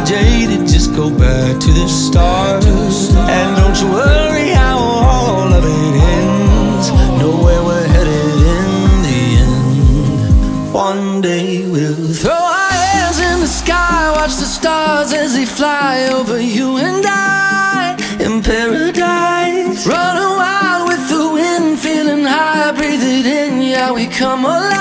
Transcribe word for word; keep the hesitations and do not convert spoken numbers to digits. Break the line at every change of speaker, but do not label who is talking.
jaded, just go back to the start. And don't you worry how all of it ends. Know where we're headed in the end. One day we'll throw our hands in the sky, watch the stars as they fly over you and I in paradise. Running wild with the wind, feeling high, breathe it in, yeah, we come alive.